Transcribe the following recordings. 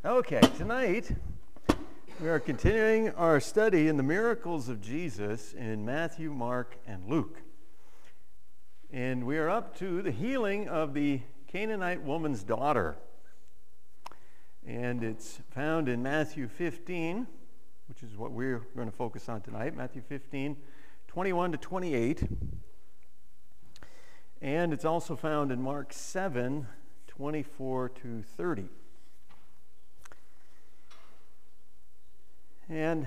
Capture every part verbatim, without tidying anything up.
Okay, tonight we are continuing our study in the miracles of Jesus in Matthew, Mark, and Luke. And we are up to the healing of the Canaanite woman's daughter. And it's found in Matthew fifteen, which is what we're going to focus on tonight, Matthew fifteen, twenty-one to twenty-eight. And it's also found in Mark seven, twenty-four to thirty. And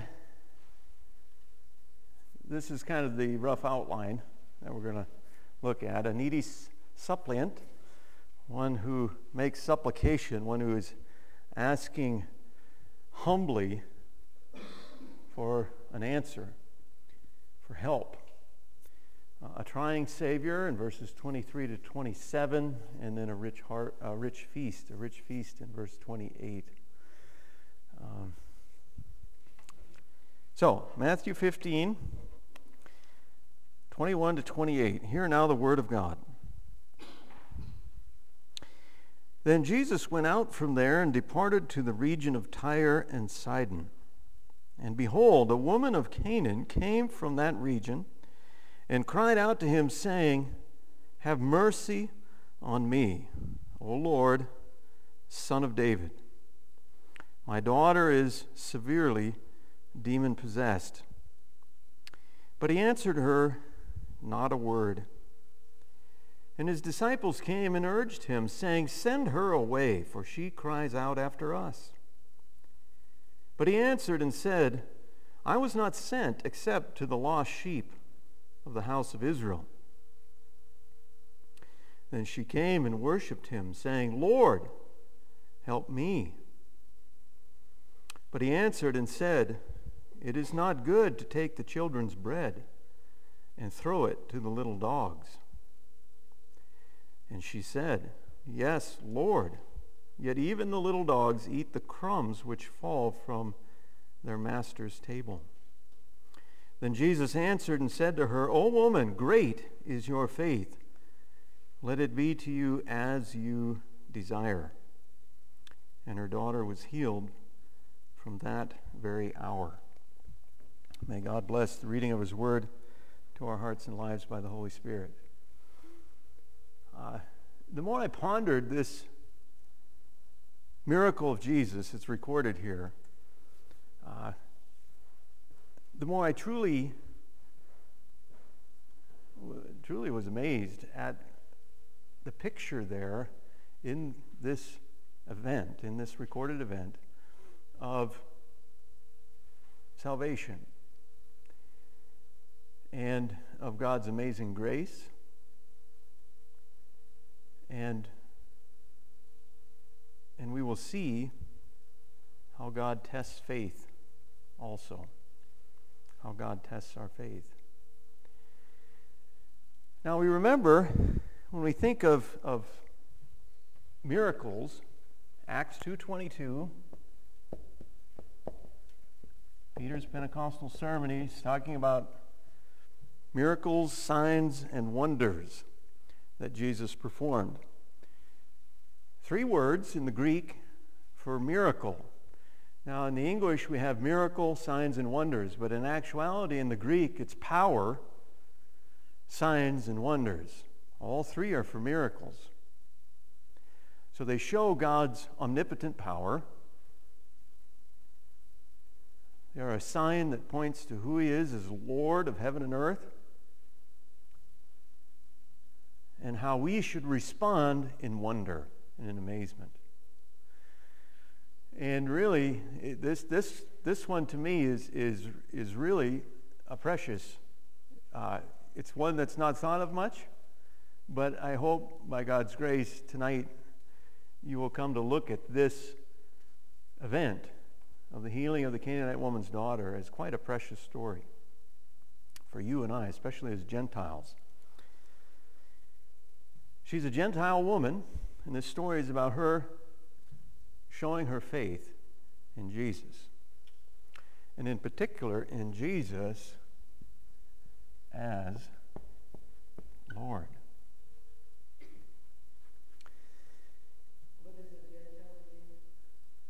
this is kind of the rough outline that we're going to look at. A needy suppliant, one who makes supplication, one who is asking humbly for an answer, for help. Uh, a trying Savior in verses twenty-three to twenty-seven, and then a rich heart, a rich feast, a rich feast in verse twenty-eight. Um, So, Matthew fifteen, twenty-one to twenty-eight. Hear now the word of God. Then Jesus went out from there and departed to the region of Tyre and Sidon. And behold, a woman of Canaan came from that region and cried out to him, saying, "Have mercy on me, O Lord, Son of David. My daughter is severely demon-possessed." But he answered her not a word. And his disciples came and urged him, saying, "Send her away, for she cries out after us." But he answered and said, "I was not sent except to the lost sheep of the house of Israel." Then she came and worshipped him, saying, "Lord, help me." But he answered and said, "It is not good to take the children's bread and throw it to the little dogs." And she said, "Yes, Lord, yet even the little dogs eat the crumbs which fall from their master's table." Then Jesus answered and said to her, "O woman, great is your faith. Let it be to you as you desire." And her daughter was healed from that very hour. May God bless the reading of His Word to our hearts and lives by the Holy Spirit. Uh, the more I pondered this miracle of Jesus, it's recorded here, uh, the more I truly, truly was amazed at the picture there in this event, in this recorded event, of salvation and of God's amazing grace, and and we will see how God tests faith also, how God tests our faith. Now we remember, when we think of, of miracles, Acts two twenty-two, Peter's Pentecostal sermon, he's talking about miracles, signs, and wonders that Jesus performed. Three words in the Greek for miracle. Now, in the English, we have miracle, signs, and wonders, but in actuality, in the Greek, it's power, signs, and wonders. All three are for miracles. So they show God's omnipotent power. They are a sign that points to who He is as Lord of heaven and earth, and how we should respond in wonder and in amazement. And really, it, this this this one to me is is is really a precious. Uh, it's one that's not thought of much, but I hope by God's grace tonight you will come to look at this event of the healing of the Canaanite woman's daughter as quite a precious story for you and I, especially as Gentiles. She's a Gentile woman, and this story is about her showing her faith in Jesus, and in particular in Jesus as Lord.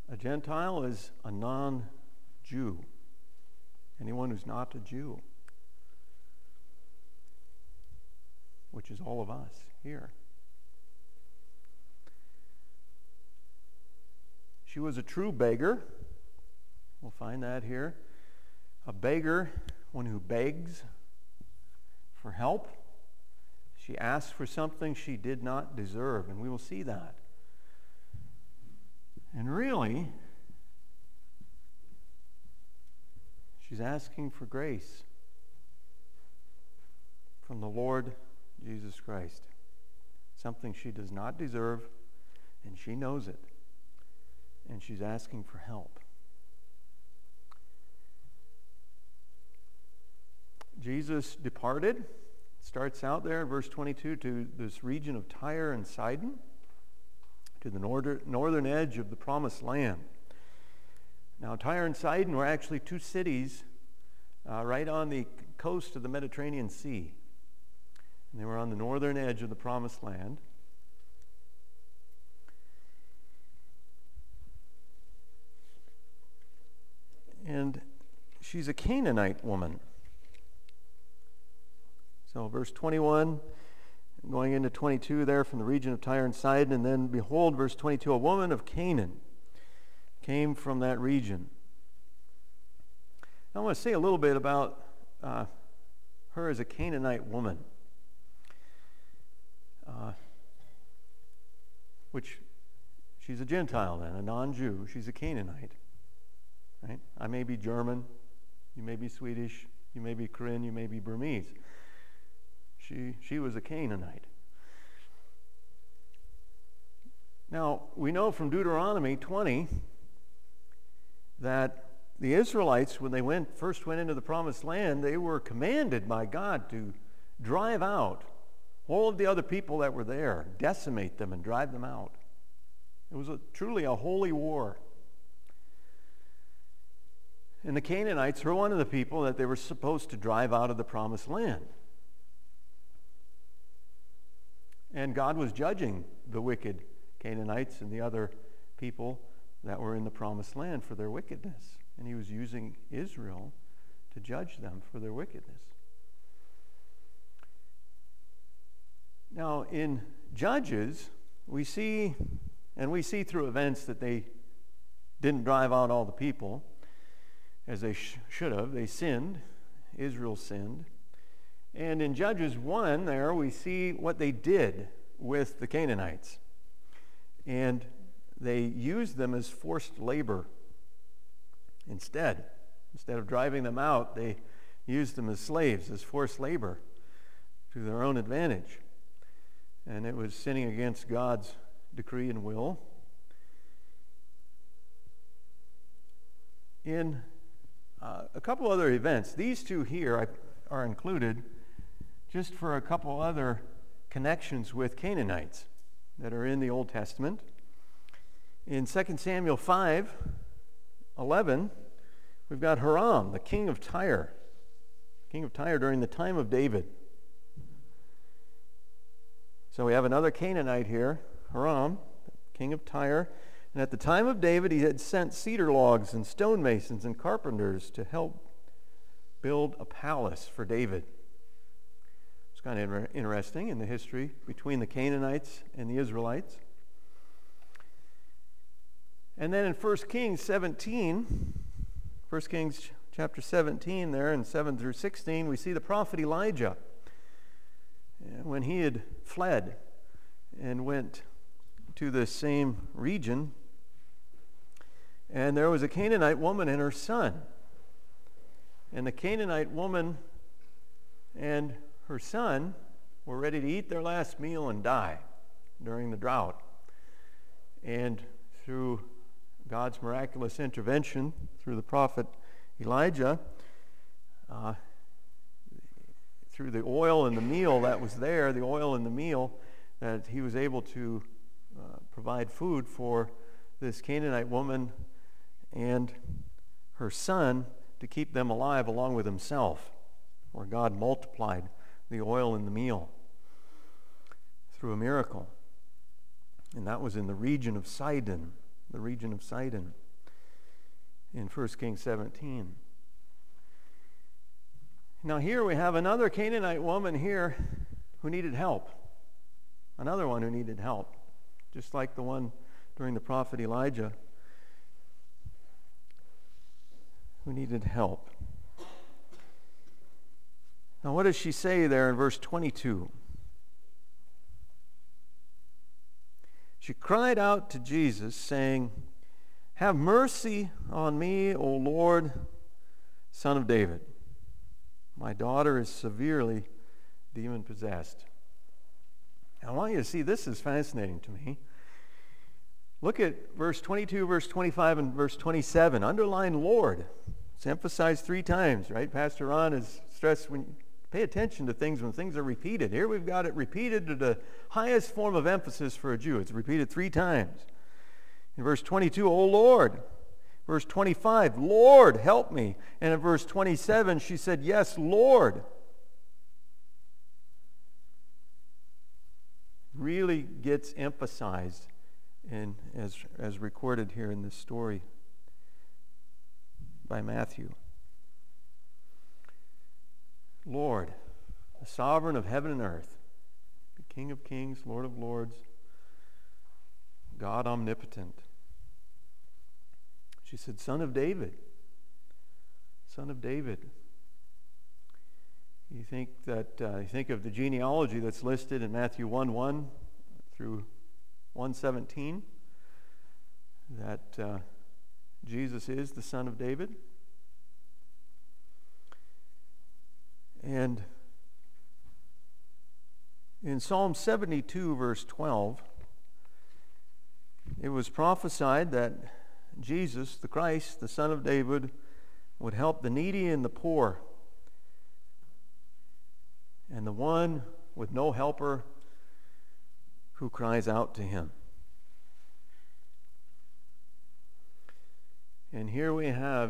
A Gentile is a non-Jew. Anyone who's not a Jew, which is all of us here. She was a true beggar. We'll find that here. A beggar, one who begs for help. She asks for something she did not deserve, and we will see that. And really, she's asking for grace from the Lord Jesus Christ. Something she does not deserve, and she knows it. And she's asking for help. Jesus departed. Starts out there in verse twenty-two to this region of Tyre and Sidon, to the northern, northern edge of the Promised Land. Now, Tyre and Sidon were actually two cities uh, right on the coast of the Mediterranean Sea. And they were on the northern edge of the Promised Land. And she's a Canaanite woman. So verse twenty-one, going into twenty-two there from the region of Tyre and Sidon, and then behold, verse twenty-two, a woman of Canaan came from that region. I want to say a little bit about uh, her as a Canaanite woman, uh, which she's a Gentile then, a non-Jew. She's a Canaanite. Right? I may be German, you may be Swedish, you may be Korean, you may be Burmese. She, she was a Canaanite. Now, we know from Deuteronomy twenty that the Israelites, when they went first went into the Promised Land, they were commanded by God to drive out all of the other people that were there, decimate them and drive them out. It was a, truly a holy war. And the Canaanites were one of the people that they were supposed to drive out of the Promised Land. And God was judging the wicked Canaanites and the other people that were in the Promised Land for their wickedness. And he was using Israel to judge them for their wickedness. Now, in Judges, we see, and we see through events that they didn't drive out all the people as they sh- should have. They sinned. Israel sinned. And in Judges one there, we see what they did with the Canaanites. And they used them as forced labor instead. Instead of driving them out, they used them as slaves, as forced labor, to their own advantage. And it was sinning against God's decree and will. In uh, a couple other events, these two here are included just for a couple other connections with Canaanites that are in the Old Testament. In Second Samuel five eleven, we've got Hiram, the king of Tyre. King of Tyre during the time of David. So we have another Canaanite here, Hiram, king of Tyre. And at the time of David, he had sent cedar logs and stonemasons and carpenters to help build a palace for David. It's kind of inter- interesting in the history between the Canaanites and the Israelites. And then in First Kings seventeen, First Kings chapter seventeen there in seven through sixteen, we see the prophet Elijah. And when he had fled and went to the same region, and there was a Canaanite woman and her son. And the Canaanite woman and her son were ready to eat their last meal and die during the drought. And through God's miraculous intervention, through the prophet Elijah, uh, through the oil and the meal that was there, the oil and the meal, that he was able to uh, provide food for this Canaanite woman and her son to keep them alive along with himself, where God multiplied the oil and the meal through a miracle. And that was in the region of Sidon, the region of Sidon, in First Kings seventeen. Now here we have another Canaanite woman here who needed help. Another one who needed help, just like the one during the prophet Elijah, who needed help. Now what does she say there in verse twenty-two? She cried out to Jesus, saying, "Have mercy on me, O Lord, Son of David. My daughter is severely demon-possessed." I want you to see, this is fascinating to me. Look at verse twenty-two, verse twenty-five, and verse twenty-seven. Underline Lord. It's emphasized three times, right? Pastor Ron has stressed, when you pay attention to things when things are repeated. Here we've got it repeated to the highest form of emphasis for a Jew. It's repeated three times. In verse twenty-two, O Lord. Verse twenty-five, Lord, help me. And in verse twenty-seven, she said, yes, Lord. Really gets emphasized in, as, as recorded here in this story by Matthew. Lord, the sovereign of heaven and earth, the King of kings, Lord of lords, God omnipotent. She said, Son of David, Son of David. You think that uh, you think of the genealogy that's listed in Matthew one one through one seventeen, that uh, Jesus is the Son of David. And in Psalm seventy-two, verse twelve, it was prophesied that Jesus, the Christ, the Son of David, would help the needy and the poor, and the one with no helper who cries out to him. And here we have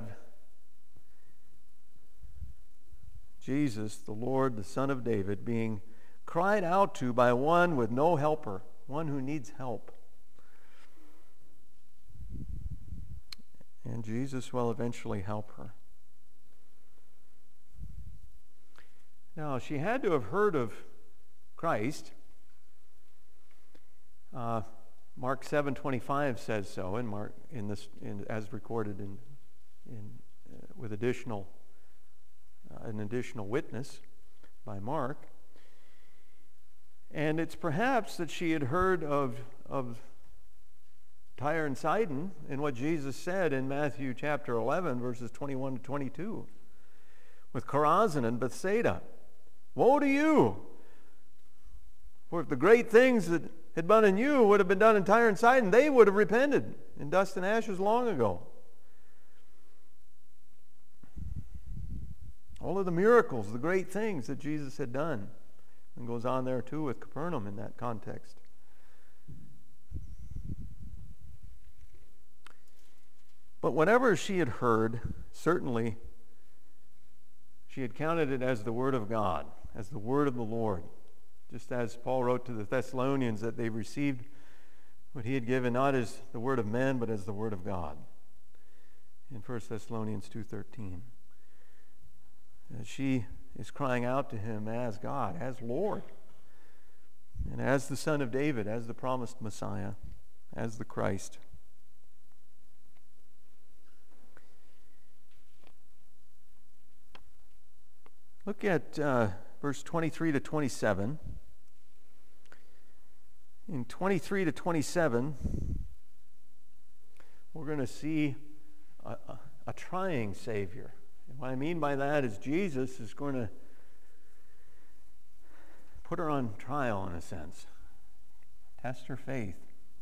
Jesus, the Lord, the Son of David, being cried out to by one with no helper, one who needs help. And Jesus will eventually help her. Now, she had to have heard of Christ. Uh, Mark seven twenty-five says so, in Mark in this in, as recorded in in uh, with additional uh, an additional witness by Mark. And it's perhaps that she had heard of of Tyre and Sidon and what Jesus said in Matthew chapter eleven, verses twenty-one to twenty-two, with Chorazin and Bethsaida. Woe to you! For if the great things that had been in you would have been done in Tyre and Sidon, they would have repented in dust and ashes long ago. All of the miracles, the great things that Jesus had done. And goes on there too with Capernaum in that context. But whatever she had heard, certainly she had counted it as the word of God, as the word of the Lord. Just as Paul wrote to the Thessalonians that they received what he had given not as the word of men, but as the word of God. In First Thessalonians two thirteen. As she is crying out to him as God, as Lord, and as the Son of David, as the promised Messiah, as the Christ. Look at uh, verse twenty-three to twenty-seven. In twenty-three to twenty-seven, we're going to see a, a, a trying Savior. And what I mean by that is Jesus is going to put her on trial in a sense, test her faith.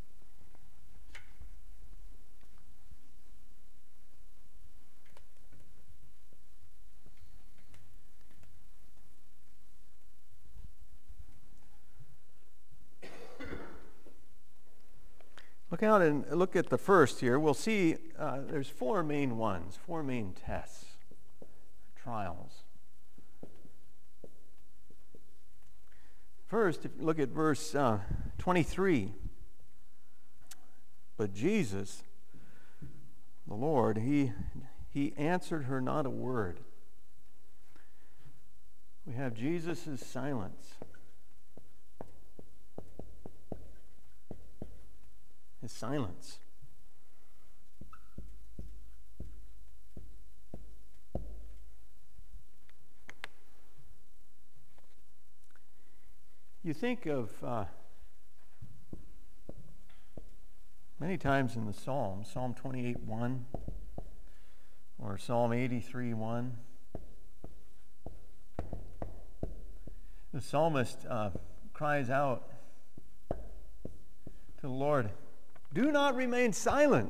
Look out and look at the first here. We'll see uh, there's four main ones, four main tests, trials. First, if you look at verse uh, twenty-three. But Jesus the Lord, he, he answered her not a word. We have Jesus' silence. His silence. You think of uh, many times in the Psalms, Psalm twenty-eight one or Psalm eighty-three one, the psalmist uh, cries out to the Lord, "Do not remain silent.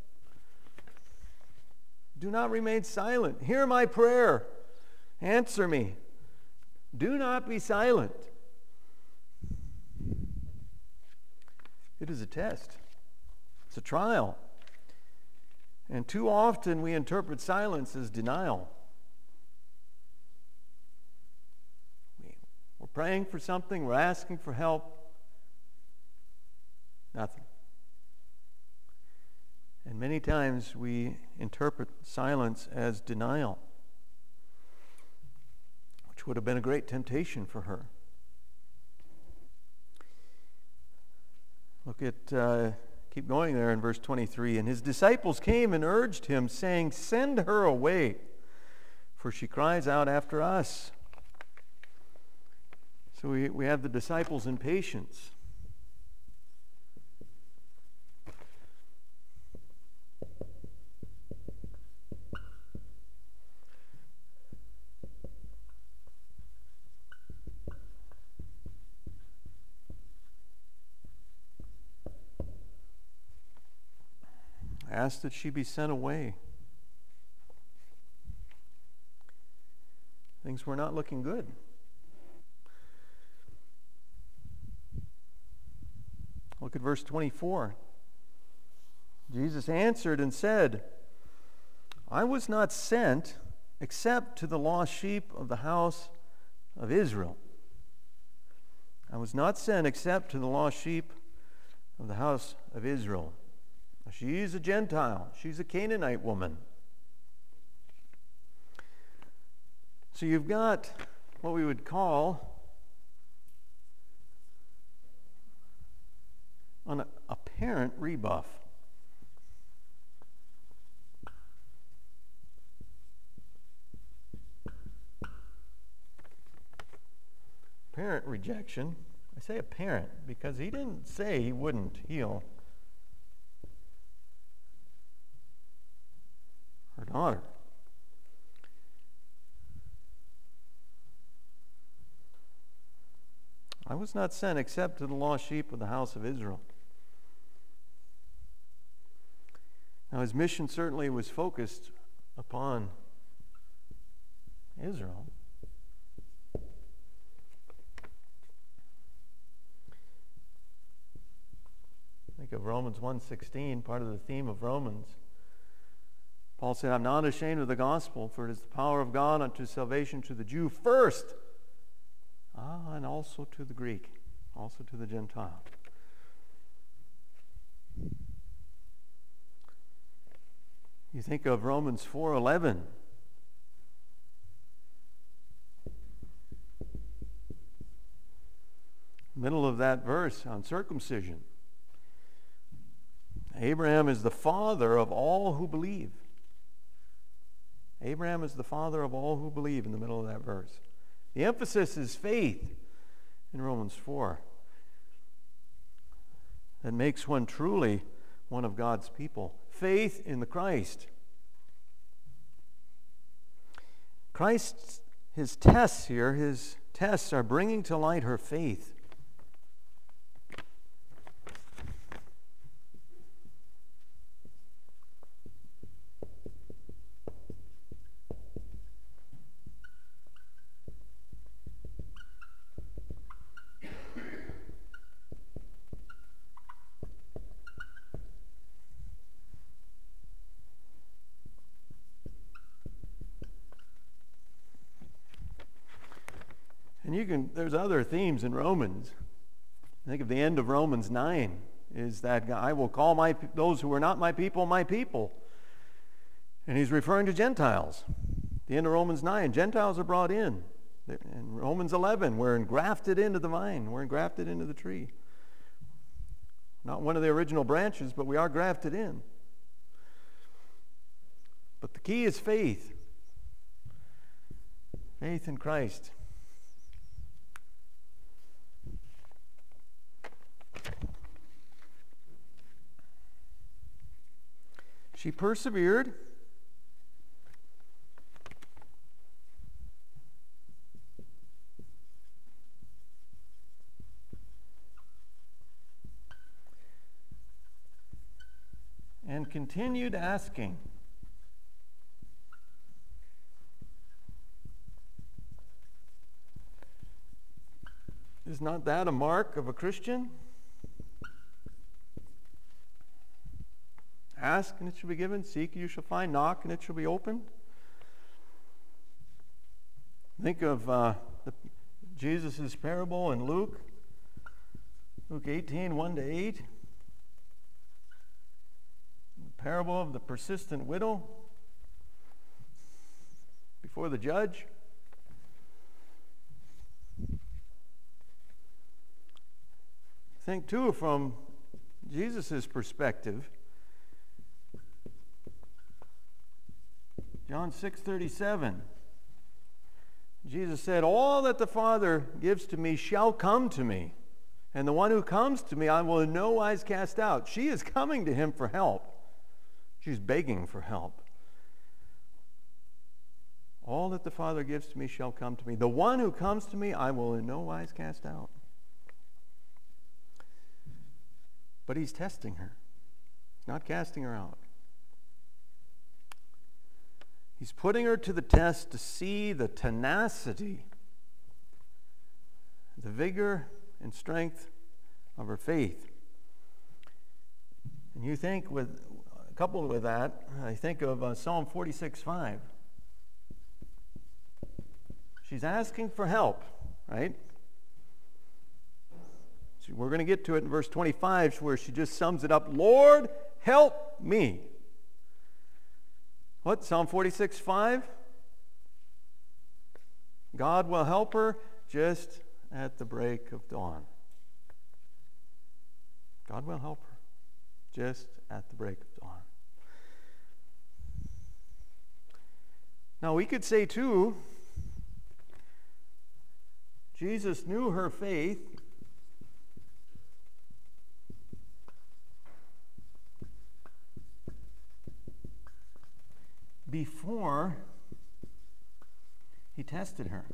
Do not remain silent. Hear my prayer. Answer me. Do not be silent." It is a test. It's a trial. And too often we interpret silence as denial. We, we're praying for something, we're asking for help. Nothing. And many times we interpret silence as denial, which would have been a great temptation for her. Look at, uh, keep going there in verse twenty-three. And his disciples came and urged him, saying, "Send her away, for she cries out after us." So we, we have the disciples' impatience. Asked that she be sent away. Things were not looking good. Look at verse twenty-four. Jesus answered and said, "I was not sent except to the lost sheep of the house of Israel." I was not sent except to the lost sheep of the house of Israel. She's a Gentile. She's a Canaanite woman. So you've got what we would call an apparent rebuff. Apparent rejection. I say apparent because he didn't say he wouldn't heal her daughter. I was not sent except to the lost sheep of the house of Israel. Now his mission certainly was focused upon Israel. Think of Romans one sixteen, part of the theme of Romans. Paul said, "I'm not ashamed of the gospel, for it is the power of God unto salvation to the Jew first, ah, and also to the Greek, also to the Gentile." You think of Romans four eleven. Middle of that verse on circumcision. Abraham is the father of all who believe. Abraham is the father of all who believe in the middle of that verse. The emphasis is faith in Romans four. That makes one truly one of God's people. Faith in the Christ. Christ's, his tests here, his tests are bringing to light her faith. And you can, there's other themes in Romans. I think of the end of Romans nine is that I will call my those who are not my people, my people. And he's referring to Gentiles. At the end of Romans nine, Gentiles are brought in. In Romans eleven, we're engrafted into the vine. We're engrafted into the tree. Not one of the original branches, but we are grafted in. But the key is faith. Faith in Christ. She persevered. And continued asking. Is not that a mark of a Christian? Ask and it shall be given, seek and you shall find, knock and it shall be opened. Think of uh, the, Jesus' parable in Luke, Luke eighteen, one to eight. The parable of the persistent widow before the judge. Think too from Jesus' perspective. John six thirty-seven. Jesus said, all that the Father gives to me shall come to me, and the one who comes to me I will in no wise cast out. She is coming to him for help. She's begging for help. All that the Father gives to me shall come to me. The one who comes to me I will in no wise cast out. But he's testing her. He's not casting her out. He's putting her to the test to see the tenacity, the vigor and strength of her faith. And you think with, coupled with that, I think of uh, Psalm forty-six five. She's asking for help, right? So we're going to get to it in verse twenty-five where she just sums it up, Lord, help me. What? Psalm forty-six five? God will help her just at the break of dawn. God will help her just at the break of dawn. Now we could say too, Jesus knew her faith before he tested her.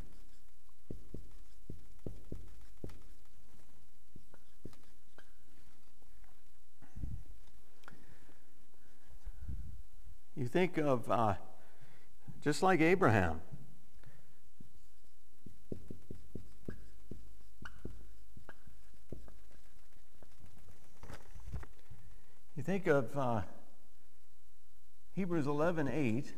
You think of uh, just like Abraham. You think of uh, Hebrews eleven eight.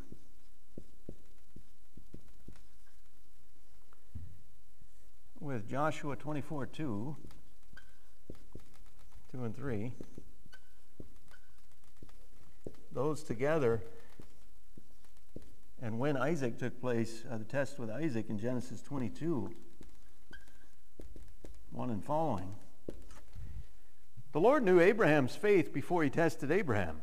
With Joshua twenty-four two, two and three. Those together, and when Isaac took place, uh, the test with Isaac in Genesis twenty-two, one and following. The Lord knew Abraham's faith before he tested Abraham.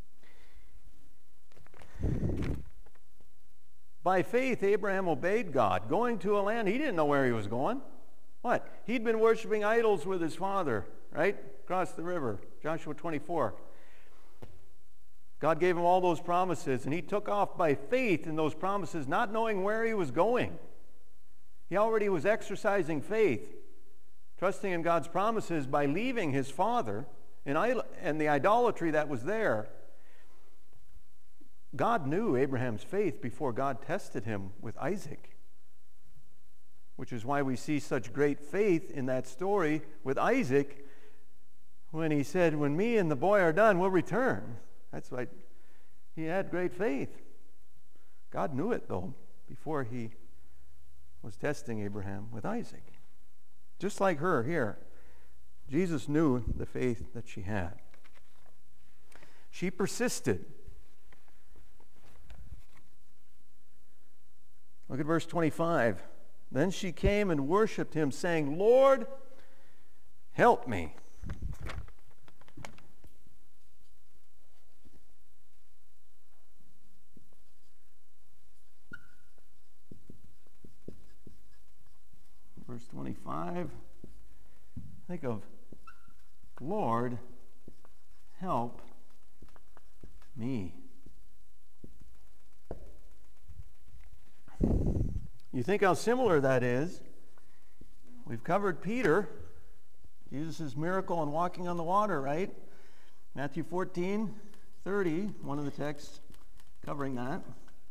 By faith, Abraham obeyed God, going to a land he didn't know where he was going. What? He'd been worshiping idols with his father, right? Across the river, Joshua twenty-four. God gave him all those promises, and he took off by faith in those promises, not knowing where he was going. He already was exercising faith, trusting in God's promises by leaving his father and, and the idolatry that was there. God knew Abraham's faith before God tested him with Isaac, which is why we see such great faith in that story with Isaac when he said, when me and the boy are done, we'll return. That's why he had great faith. God knew it, though, before he was testing Abraham with Isaac. Just like her here, Jesus knew the faith that she had. She persisted. Look at verse twenty-five. Then she came and worshipped him, saying, Lord, help me. Verse twenty-five. Think of, Lord, help me. You think how similar that is? We've covered Peter, Jesus' miracle on walking on the water, right? Matthew fourteen thirty, one of the texts covering that.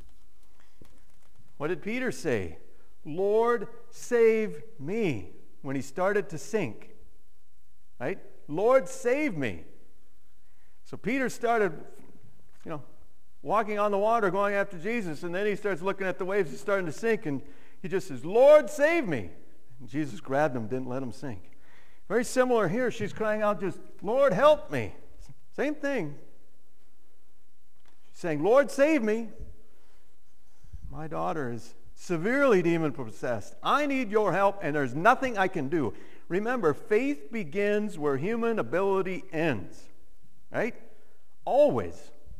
What did Peter say? Lord, save me, when he started to sink. Right? Lord, save me. So Peter started, you know, walking on the water, going after Jesus, and then he starts looking at the waves, he's starting to sink, and he just says, Lord, save me. And Jesus grabbed him, didn't let him sink. Very similar here. She's crying out just, Lord, help me. Same thing. She's saying, Lord, save me. My daughter is severely demon-possessed. I need your help, and there's nothing I can do. Remember, faith begins where human ability ends. Right? Always.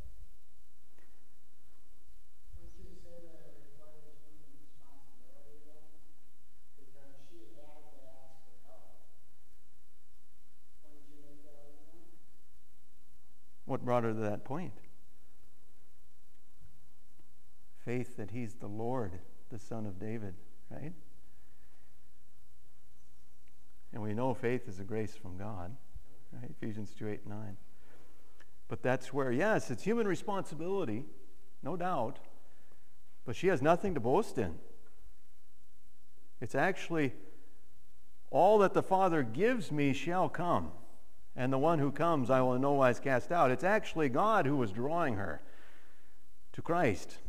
What brought her to that point? Faith that he's the Lord, the Son of David, right? And we know faith is a grace from God, right? Ephesians two, eight, nine. But that's where, yes, it's human responsibility, no doubt, but she has nothing to boast in. It's actually, all that the Father gives me shall come, and the one who comes I will in no wise cast out. It's actually God who was drawing her to Christ.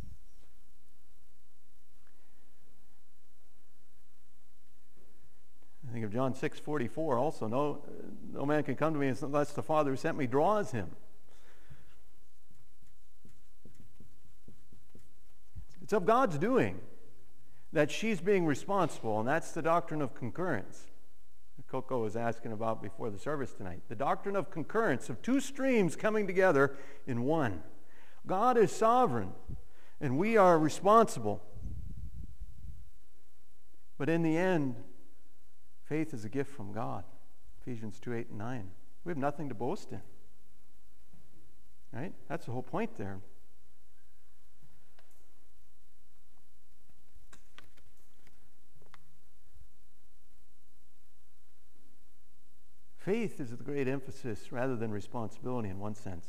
I think of John six forty-four also. No, no man can come to me unless the Father who sent me draws him. It's of God's doing that she's being responsible, and that's the doctrine of concurrence that Coco was asking about before the service tonight. The doctrine of concurrence, of two streams coming together in one. God is sovereign, and we are responsible. But in the end, faith is a gift from God. Ephesians two, eight, and nine. We have nothing to boast in. Right? That's the whole point there. Faith is the great emphasis rather than responsibility in one sense.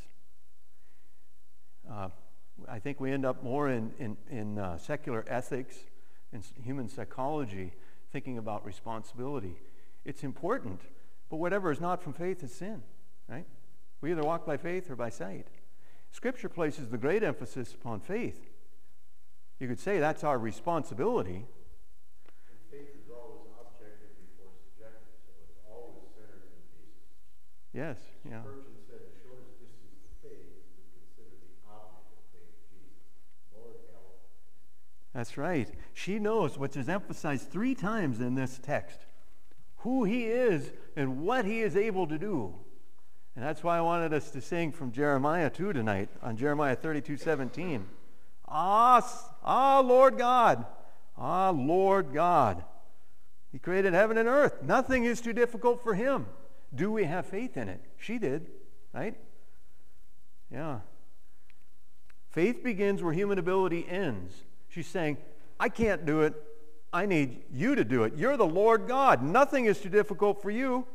Uh, I think we end up more in, in, in uh, secular ethics and human psychology thinking about responsibility. It's important, but whatever is not from faith is sin, right? We either walk by faith or by sight. Scripture places the great emphasis upon faith. You could say that's our responsibility. And faith is always objective before subjective, so it's always centered in Jesus. Yes, yeah. Spurgeon said the shortest distance to faith is to consider the object of faith, Jesus. Lord, help. That's right. She knows, which is emphasized three times in this text, who he is and what he is able to do. And that's why I wanted us to sing from Jeremiah two tonight, on Jeremiah thirty-two seventeen. Ah, ah, Lord God, ah, Lord God. He created heaven and earth. Nothing is too difficult for him. Do we have faith in it? She did, right? Yeah. Faith begins where human ability ends. She's saying, I can't do it. I need you to do it. You're the Lord God. Nothing is too difficult for you.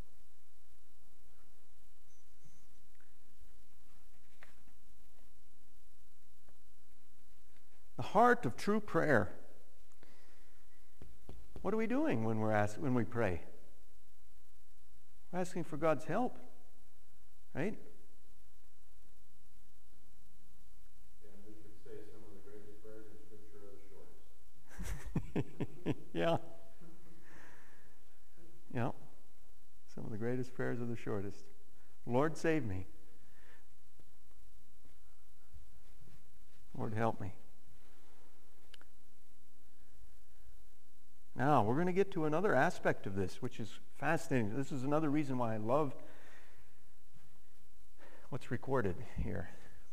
The heart of true prayer. What are we doing when we're ask, when we pray? We're asking for God's help, right? And we could say some of the greatest prayers in Scripture are the shortest. Yeah. Yeah. Some of the greatest prayers are the shortest. Lord, save me. Lord, help me. Now, we're going to get to another aspect of this, which is fascinating. This is another reason why I love what's recorded here.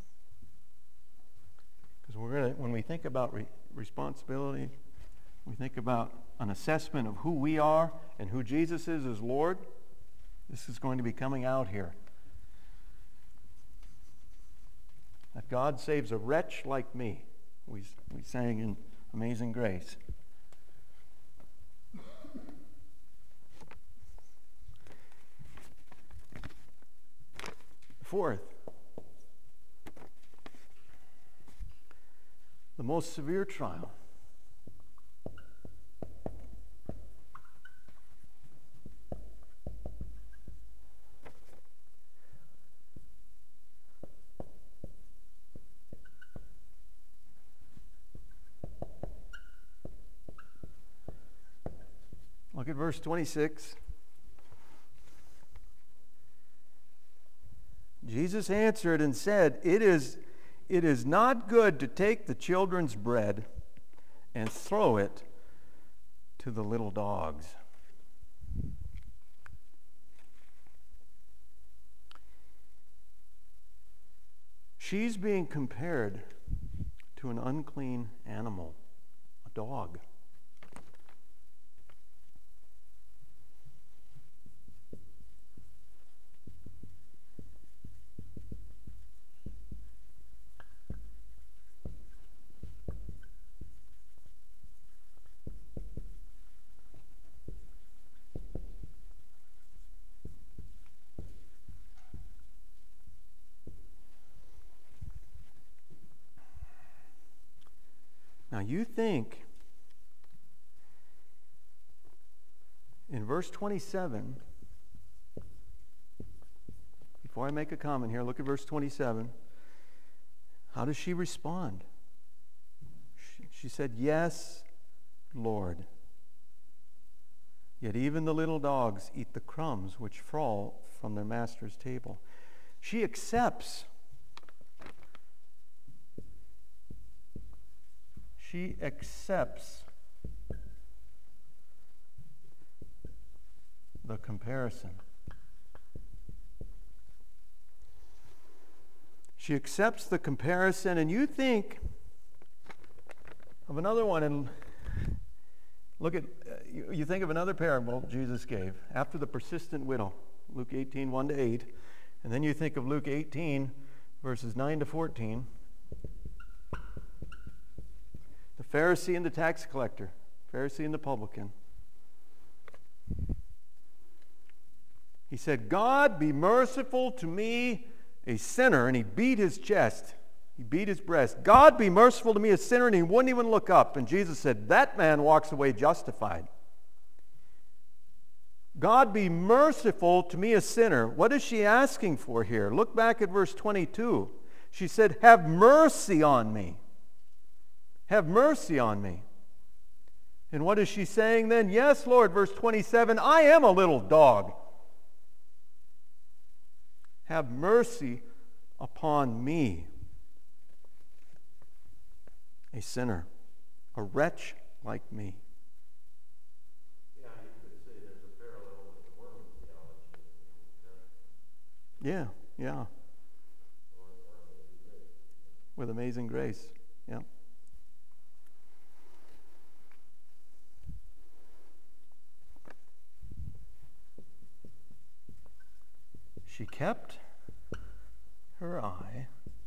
Because we're going to, when we think about re- responsibility, we think about an assessment of who we are and who Jesus is as Lord. This is going to be coming out here. That God saves a wretch like me. We, we sang in Amazing Grace. Fourth, the most severe trial. Look at verse twenty-six. Jesus answered and said, It is, it is not good to take the children's bread and throw it to the little dogs. She's being compared to an unclean animal, a dog. Now you think, in verse twenty-seven, before I make a comment here, look at verse twenty-seven. How does she respond? She, she said, Yes, Lord. Yet even the little dogs eat the crumbs which fall from their master's table. She accepts. She accepts the comparison. She accepts the comparison, and you think of another one, and look at, uh, you, you think of another parable Jesus gave after the persistent widow, Luke eighteen, one to eight, and then you think of Luke eighteen, verses nine to fourteen. The Pharisee and the tax collector, Pharisee and the publican. He said, God, be merciful to me, a sinner. And he beat his chest. He beat his breast. God, be merciful to me, a sinner. And he wouldn't even look up. And Jesus said, that man walks away justified. God, be merciful to me, a sinner. What is she asking for here? Look back at verse twenty-two. She said, have mercy on me. Have mercy on me. And what is she saying then? Yes, Lord, verse twenty-seven, I am a little dog. Have mercy upon me, a sinner, a wretch like me. Yeah, you could say there's a parallel with the Mormon theology. Yeah, yeah. With Amazing Grace. Yeah. She kept her eye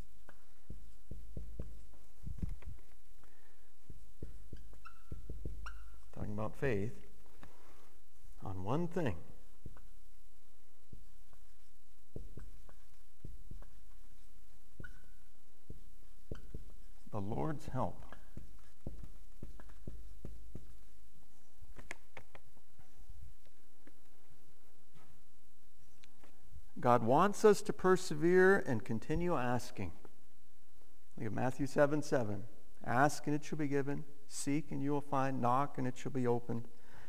talking about faith on one thing. The Lord's help. God wants us to persevere and continue asking. Look at Matthew seven seven. Ask and it shall be given. Seek and you will find. Knock and it shall be opened.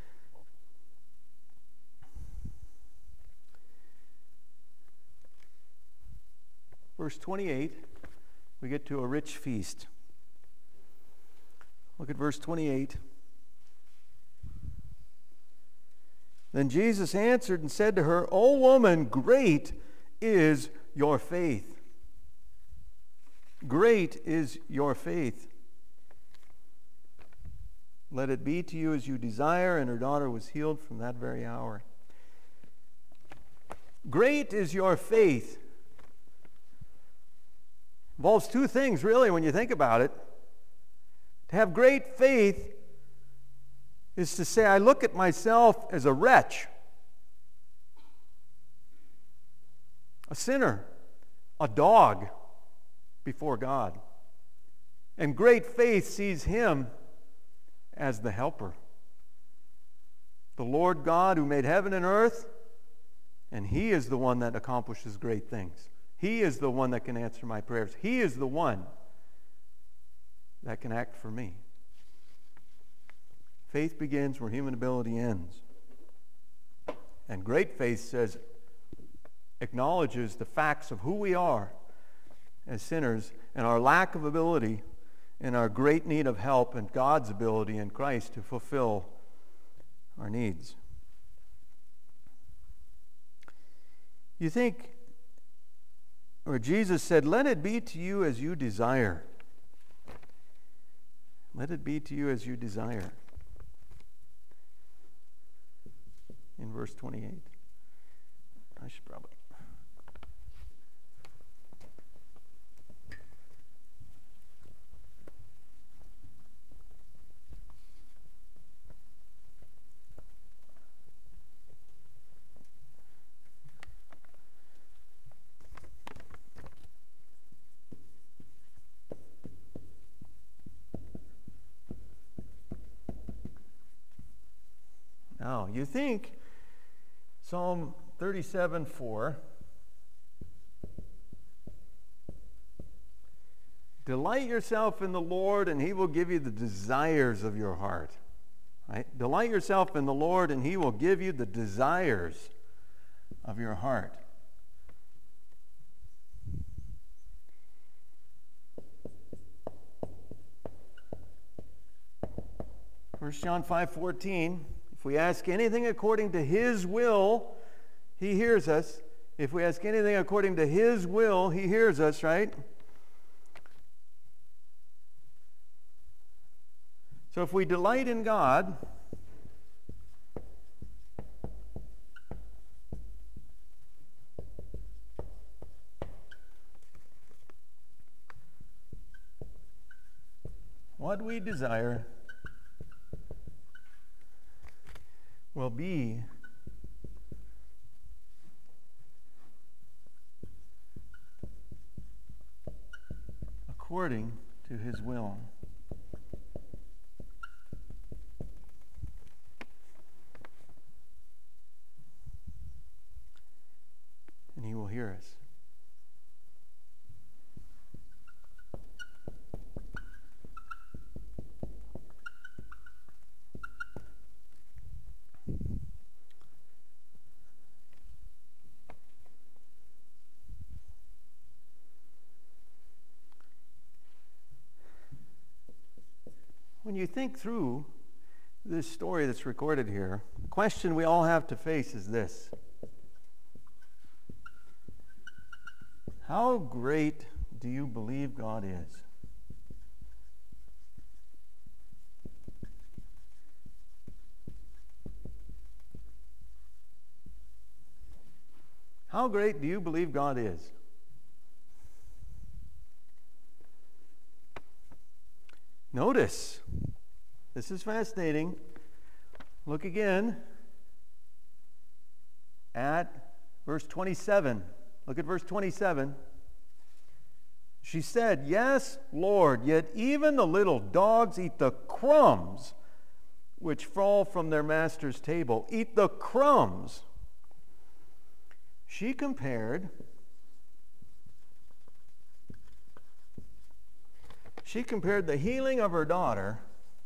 Verse twenty-eight, we get to a rich feast. Look at verse twenty-eight. Then Jesus answered and said to her, O woman, great is your faith. Great is your faith. Let it be to you as you desire. And her daughter was healed from that very hour. Great is your faith. Involves two things, really, when you think about it. To have great faith is to say, I look at myself as a wretch, a sinner, a dog before God. And great faith sees Him as the helper. The Lord God who made heaven and earth, and He is the one that accomplishes great things. He is the one that can answer my prayers. He is the one that can act for me. Faith begins where human ability ends. And great faith says, acknowledges the facts of who we are as sinners and our lack of ability and our great need of help and God's ability in Christ to fulfill our needs. You think, or Jesus said, let it be to you as you desire. Let it be to you as you desire. In verse twenty-eight. I should probably. Now, you think Psalm thirty-seven four, delight yourself in the Lord and He will give you the desires of your heart. Right? Delight yourself in the Lord and He will give you the desires of your heart. First John five fourteen, if we ask anything according to His will, He hears us. If we ask anything according to His will, He hears us, right? So if we delight in God, what we desire will be according to His will. And He will hear us. When you think through this story that's recorded here, the question we all have to face is this: how great do you believe God is? How great do you believe God is? Notice, this is fascinating. Look again at verse twenty-seven. Look at verse twenty-seven. She said, yes, Lord, yet even the little dogs eat the crumbs which fall from their master's table. Eat the crumbs. She compared She compared the healing of her daughter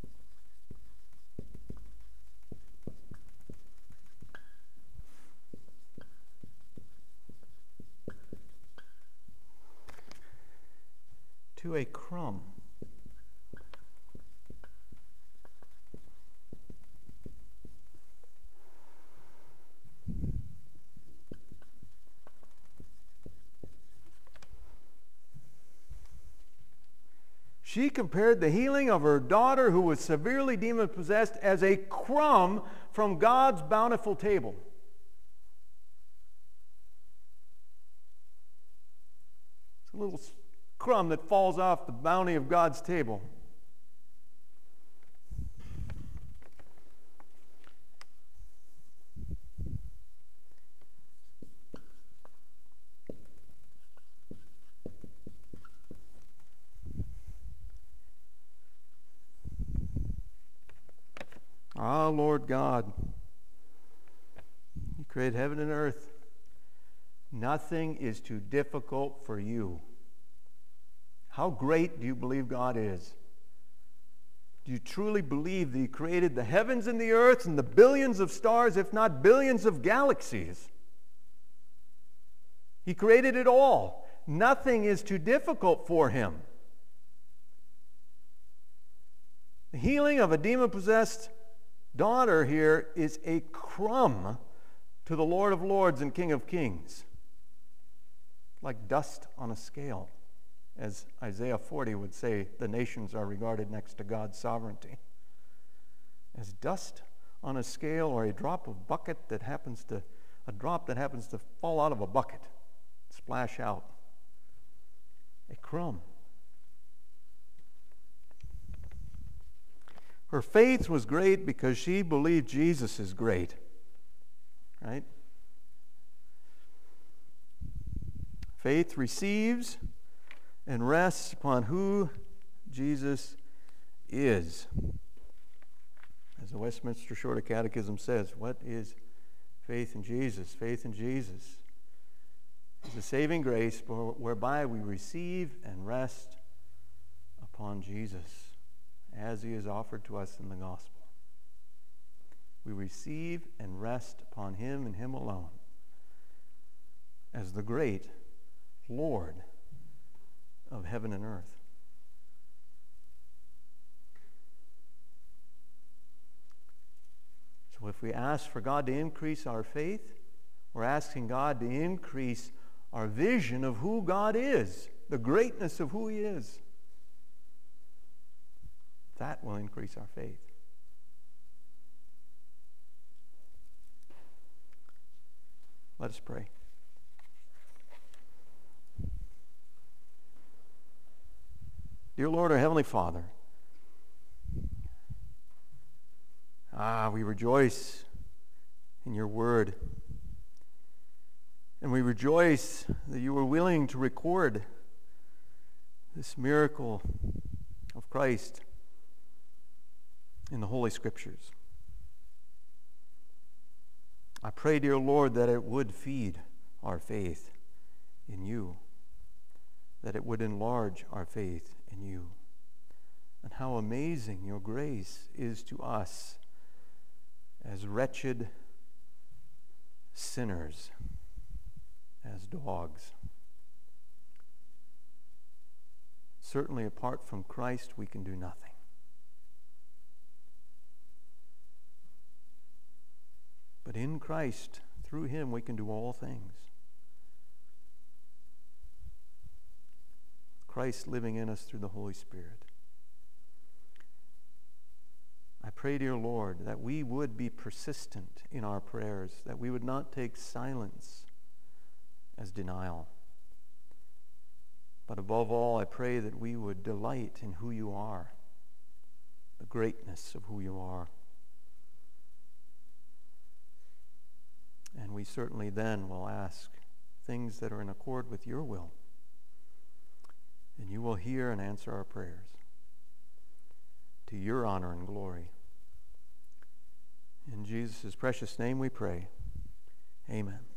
to a crumb. She compared the healing of her daughter who was severely demon-possessed as a crumb from God's bountiful table. It's a little crumb that falls off the bounty of God's table. Ah, Lord God, you created heaven and earth. Nothing is too difficult for you. How great do you believe God is? Do you truly believe that He created the heavens and the earth and the billions of stars, if not billions of galaxies? He created it all. Nothing is too difficult for Him. The healing of a demon-possessed daughter here is a crumb to the Lord of Lords and King of Kings, like dust on a scale. As Isaiah forty would say, the nations are regarded next to God's sovereignty. As dust on a scale, or a drop of bucket that happens to, a drop that happens to fall out of a bucket, splash out. A crumb. Her faith was great because she believed Jesus is great. Right? Faith receives and rests upon who Jesus is. As the Westminster Shorter Catechism says, what is faith in Jesus? Faith in Jesus is a saving grace whereby we receive and rest upon Jesus as He is offered to us in the gospel. We receive and rest upon Him and Him alone as the great Lord of heaven and earth. So if we ask for God to increase our faith, we're asking God to increase our vision of who God is, the greatness of who He is. That will increase our faith. Let us pray. Dear Lord, our Heavenly Father, ah, we rejoice in your word. And we rejoice that you were willing to record this miracle of Christ in the Holy Scriptures. I pray, dear Lord, that it would feed our faith in you, that it would enlarge our faith in you, and how amazing your grace is to us as wretched sinners, as dogs. Certainly, apart from Christ, we can do nothing. But in Christ, through Him, we can do all things. Christ living in us through the Holy Spirit. I pray, dear Lord, that we would be persistent in our prayers, that we would not take silence as denial. But above all, I pray that we would delight in who you are, the greatness of who you are. And we certainly then will ask things that are in accord with your will. And you will hear and answer our prayers. To your honor and glory. In Jesus' precious name we pray. Amen.